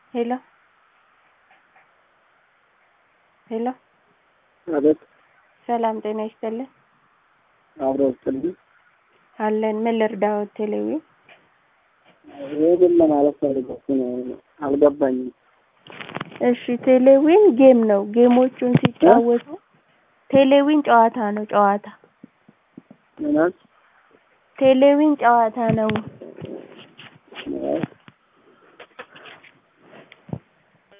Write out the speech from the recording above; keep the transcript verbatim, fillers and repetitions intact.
ሄሎ ሄሎ አቤት። ሰላም ጤና ይስጥልኝ። አብሮ ይስጥልኝ። አለን ምን ልርዳዎት? ቴሌዊ ይሄን ለማለት ፈልጌ ነው፣ አልገባኝም። እሺ ቴሌዊን ጌም ነው። ጌሞቹን ሲጫወቱ ቴሌዊን ጨዋታ ነው። ጨዋታ ምናምን ቴሌዊን ጨዋታ ነው።